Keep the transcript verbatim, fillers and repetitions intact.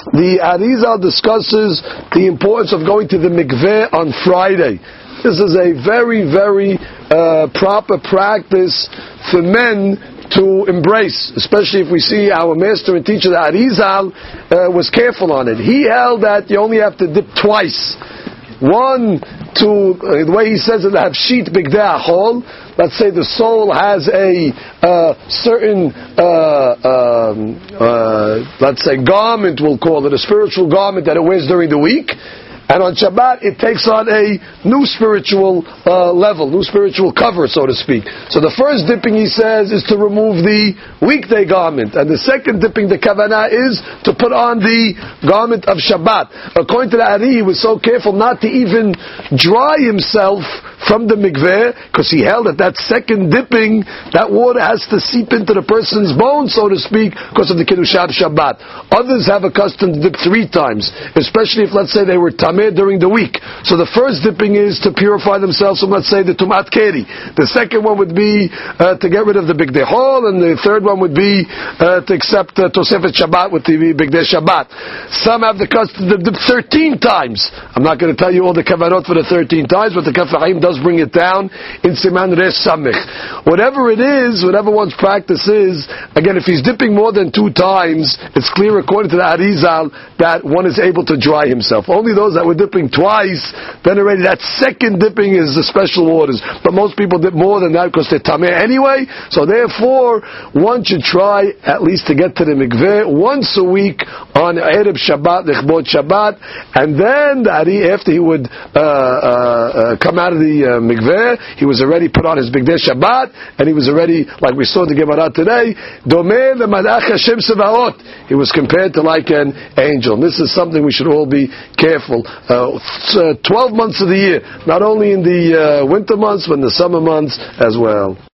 the Arizal discusses the importance of going to the mikveh on Friday. This is a very, very uh, proper practice for men to embrace, especially if we see our master and teacher, the Arizal, uh, was careful on it. He held that you only have to dip twice. One, to uh, the way he says it, have sheet bigdei achol. Let's say the soul has a uh, certain, uh, um, uh, let's say, garment, we'll call it, a spiritual garment that it wears during the week. And on Shabbat, it takes on a new spiritual uh, level, new spiritual cover, so to speak. So the first dipping, he says, is to remove the weekday garment. And the second dipping, the kavanah, is to put on the garment of Shabbat. According to the Ari, he was so careful not to even dry himself from the mikveh, because he held that that second dipping, that water has to seep into the person's bones, so to speak, because of the Kiddushat Shabbat. Others have a custom to dip three times, especially if, let's say, they were tameh during the week. So the first dipping is to purify themselves from, let's say, the Tumat Keri. The second one would be uh, to get rid of the Bigdei Hol, and the third one would be uh, to accept uh, Tosefet Shabbat with the Bigdei Shabbat. Some have the custom to dip thirteen times. I'm not going to tell you all the kavanot for the thirteen times, but the Kaf HaChaim does bring it down in Siman Resh Samech. Whatever it is, whatever one's practice is, again, if he's dipping more than two times, it's clear according to the Arizal that one is able to dry himself. Only those that were dipping twice, then already that second dipping is the special waters. But most people dip more than that because they're tameh anyway. So therefore, one should try at least to get to the mikveh once a week on Erev Shabbat, Nechbot Shabbat, and then the Ari, after he would uh, uh, uh, come out of the uh, mikveh, he was already put on his Bigdei Shabbat, and he was already, like we saw in the Gemara today, Domeh leMalach Hashem Sevaot. He was compared to like an angel. And this is something we should all be careful. Uh, twelve months of the year, not only in the uh, winter months, but in the summer months as well.